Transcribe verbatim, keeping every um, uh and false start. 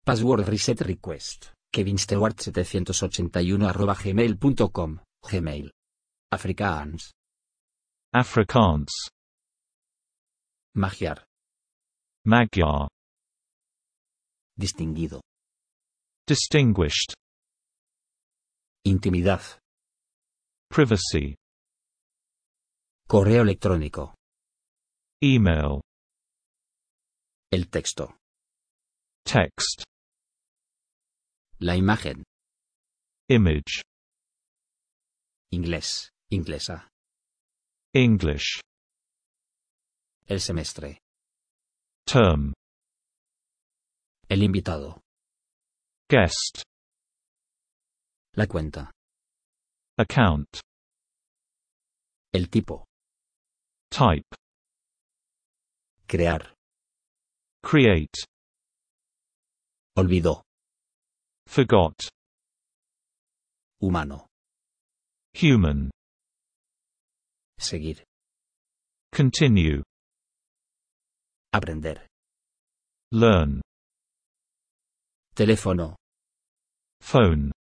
Password reset request. kevinstewart setecientos ochenta y uno arroba gmail punto com. Gmail. Afrikaans. Afrikaans. Magyar. Magyar. Distinguido. Distinguished. Intimidad. Privacy. Correo electrónico. Email. El texto. Text. La imagen. Image. Inglés, inglesa. English. El semestre. Term. El invitado. Guest. La cuenta. Account. El tipo. Type. Crear. Create. Olvidó. Forgot. Humano. Human. Seguir. Continue. Aprender. Learn. Teléfono. Phone.